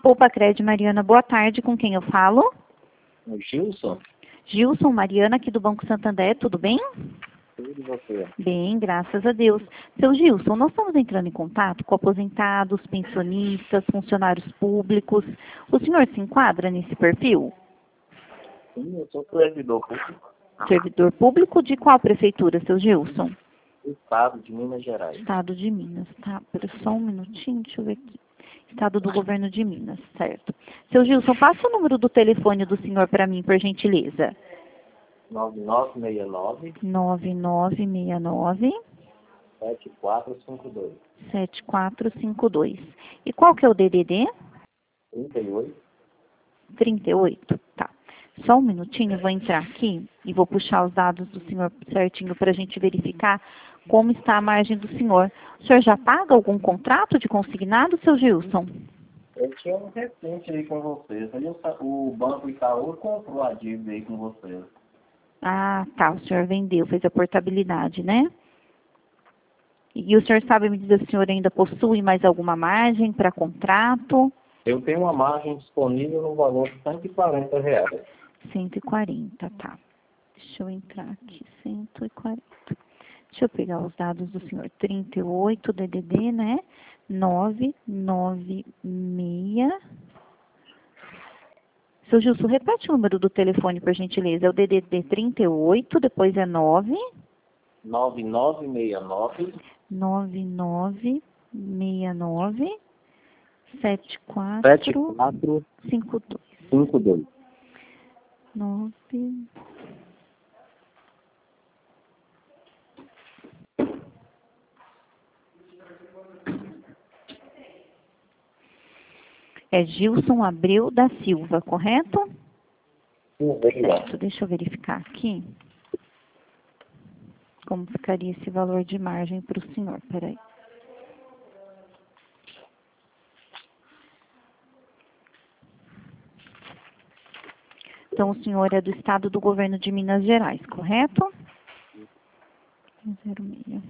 Poupa Crédito, Mariana, boa tarde. Com quem eu falo? O Gilson? Gilson, Mariana, aqui do Banco Santander, tudo bem? Tudo e você? Bem, graças a Deus. Seu Gilson, nós estamos entrando em contato com aposentados, pensionistas, funcionários públicos. O senhor se enquadra nesse perfil? Sim, eu sou servidor público Servidor público de qual prefeitura, seu Gilson? do Estado de Minas Gerais. Estado de Minas, tá? Espera só um minutinho, deixa eu ver aqui. Estado do Governo de Minas, certo. Seu Gilson, passa o número do telefone do senhor para mim, por gentileza. 9969 9969 7452 7452. E qual que é o DDD? 38. 38, tá. Só um minutinho, eu vou entrar aqui e vou puxar os dados do senhor certinho para a gente verificar como está a margem do senhor. O senhor já paga algum contrato de consignado, seu Gilson? Eu tinha um recente aí com vocês. Aí o Banco Itaú comprou a dívida aí com vocês. Ah, tá, o senhor vendeu, fez a portabilidade, né? E o senhor sabe me dizer se o senhor ainda possui mais alguma margem para contrato? Eu tenho uma margem disponível no valor de R$ 140. 140, tá. Deixa eu entrar aqui, 140. Deixa eu pegar os dados do senhor. 38 DDD, né? 996. Seu Gilson, repete o número do telefone, por gentileza. É o DDD 38, depois é 9. 9969 9969 7452. 7452. 9. É Gilson Abreu da Silva, correto? Certo, deixa eu verificar aqui como ficaria esse valor de margem para o senhor. Peraí. Então, o senhor é do Estado do Governo de Minas Gerais, correto? 06.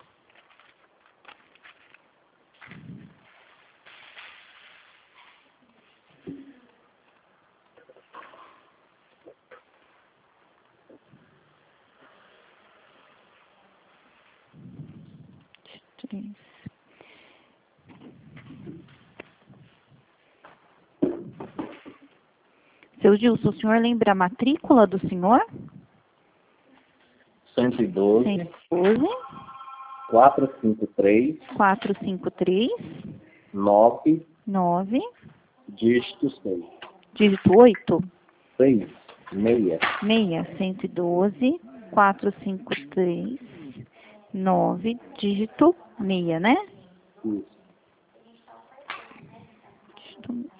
Seu Gilson, o senhor lembra a matrícula do senhor? 112 112 453 453 9 9 dígito 6. dígito 8 6 6 112 453 9 dígito 6, né? Isso. Dígito 6.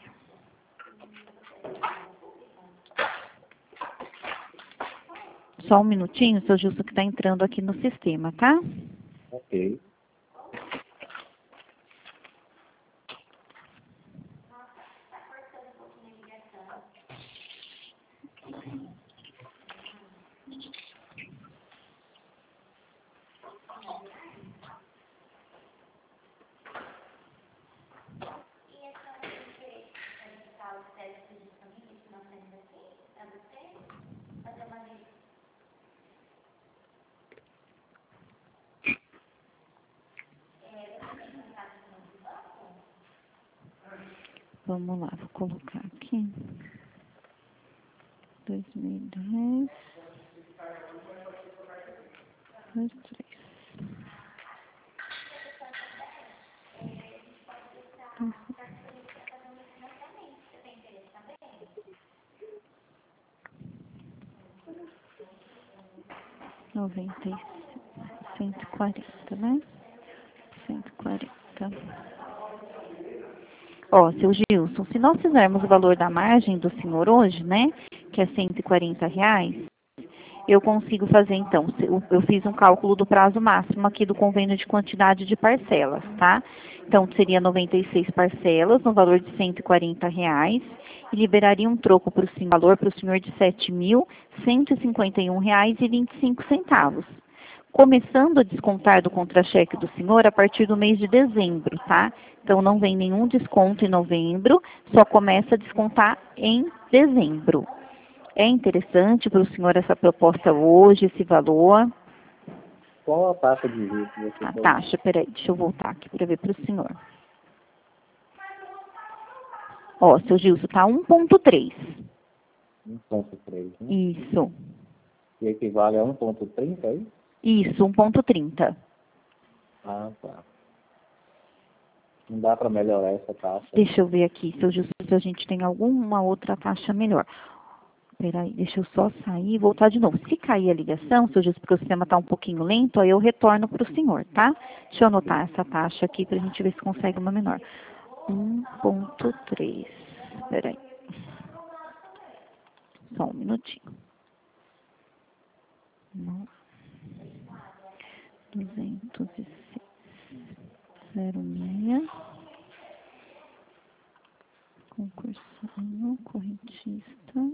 Só um minutinho, seu Gilson, que está entrando aqui no sistema, tá? Ok. Vamos lá, vou colocar aqui. 2010. 23. Noventa e 140, né? 140. Ó, seu Gilson, se nós fizermos o valor da margem do senhor hoje, né? Que é R$ 140, eu consigo fazer, então, eu fiz um cálculo do prazo máximo aqui do convênio de quantidade de parcelas, tá? Então, seria 96 parcelas, no valor de R$ 140, e liberaria um troco para o valor para o senhor de R$ 7.151,25. começando a descontar do contra-cheque do senhor a partir do mês de dezembro, tá? Então, não vem nenhum desconto em novembro, só começa a descontar em dezembro. É interessante para o senhor essa proposta hoje, esse valor? Qual a taxa de juros que você A tem? taxa, peraí, deixa eu voltar aqui para ver para o senhor. Ó, seu Gilson, tá 1,3. 1,3, né? Isso. Que equivale a 1,30 aí? Isso, 1,30. Ah, tá. Não dá para melhorar essa taxa, né? Deixa eu ver aqui, seu Gilson, se a gente tem alguma outra taxa melhor. Peraí, deixa eu só sair e voltar de novo. Se cair a ligação, seu Gilson, porque o sistema está um pouquinho lento, aí eu retorno para o senhor, tá? Deixa eu anotar essa taxa aqui para a gente ver se consegue uma menor. 1,3. Peraí. Só um minutinho. 206,06. Concursado, correntista.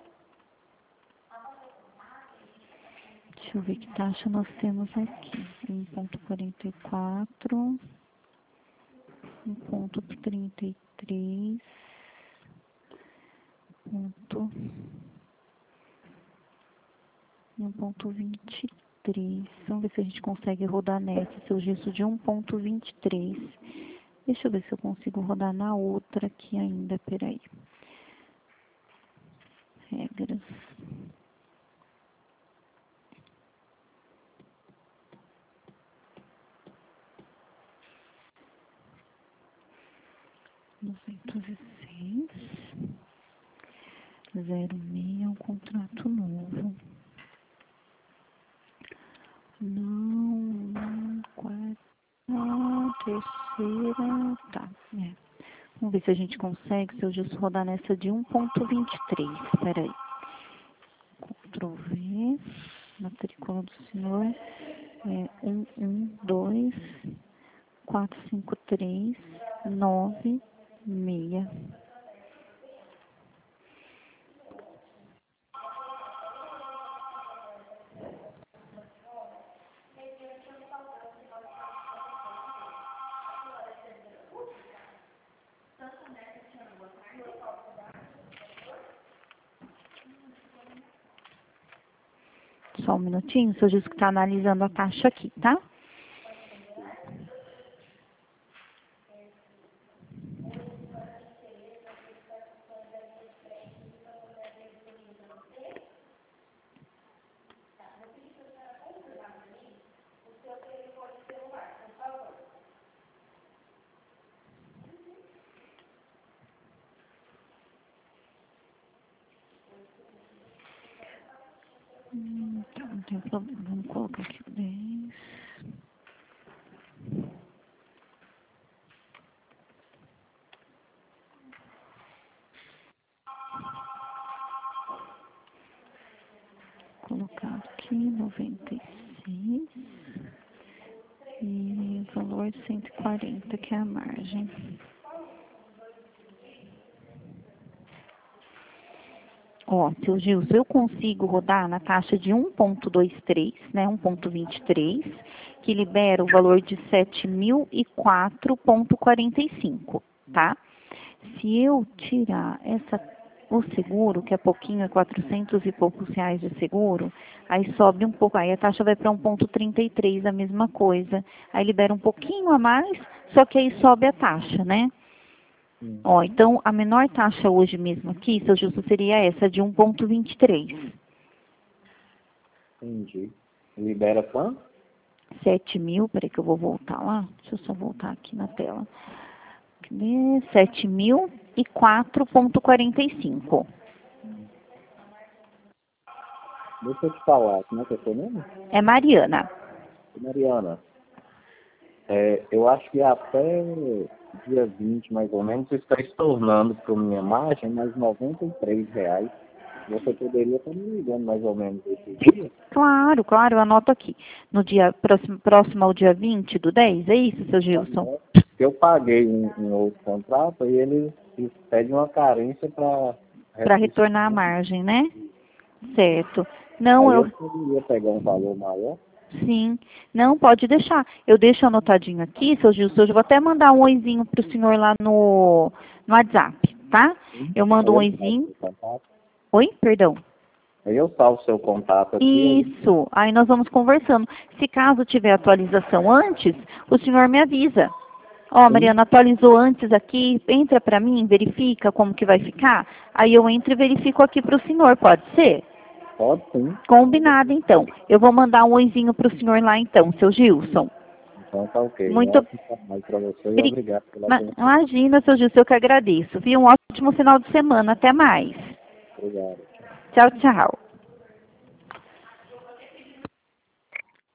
Deixa eu ver que taxa nós temos aqui. 1,44, 1,33, 1,23. Vamos ver se a gente consegue rodar nessa, seu gesto de 1,23. Deixa eu ver se eu consigo rodar na outra aqui ainda, peraí. Regras. R$ 206,06 é um contrato novo. Não, quarta, terceira, tá. É. Vamos ver se a gente consegue, se eu justo rodar nessa de 1,23. Espera aí. Ctrl V, matrícula do senhor é 11245396. Só um minutinho, o seu juiz que está analisando a taxa aqui, tá? Tá, não tem problema. Vamos colocar aqui o 10. Colocar aqui 96. E valor 140, que é a margem. Ó, seu Gilson, eu consigo rodar na taxa de 1,23, né, 1,23, que libera o valor de 7.004,45, tá? Se eu tirar o seguro, que é pouquinho, é 400 e poucos reais de seguro, aí sobe um pouco, aí a taxa vai para 1,33, a mesma coisa. Aí libera um pouquinho a mais, só que aí sobe a taxa, né? Ó, então, a menor taxa hoje mesmo aqui, seu Justo, seria essa, de 1,23. Entendi. Libera quanto? 7.000, peraí que eu vou voltar lá. Deixa eu só voltar aqui na tela. 7.004,45. Deixa eu te falar, como é que é seu nome? É Mariana. Mariana, eu acho que até dia 20, mais ou menos, está estornando para minha margem mais R$ 93. Você poderia estar me ligando mais ou menos esse dia? Claro, claro, eu anoto aqui. No dia próximo ao dia 20 do 10, é isso, seu Gilson? Eu paguei um outro contrato e eles pedem uma carência para Para retornar a margem, né? Certo. Não, Aí eu... eu poderia pegar um valor maior. Sim. Não, pode deixar. Eu deixo anotadinho aqui, seu Gilson. Eu vou até mandar um oizinho pro senhor lá no WhatsApp, tá? Sim. Eu mando Aí um eu salvo oizinho. seu contato. Oi? Perdão. Aí eu salvo seu contato aqui, aí Isso. Aí nós vamos conversando. Se caso tiver atualização antes, o senhor me avisa. Ó, sim, Mariana, atualizou antes aqui, entra para mim, verifica como que vai ficar. Aí eu entro e verifico aqui para o senhor, pode ser? pode sim. Combinado, então. Eu vou mandar um oizinho para o senhor lá, então, seu Gilson. Então tá ok. Um Muito ótimo trabalho para você e obri- obrigado pela atenção. Imagina, seu Gilson, eu que agradeço. Viu? Um ótimo final de semana. Até mais. Obrigado. Tchau, tchau.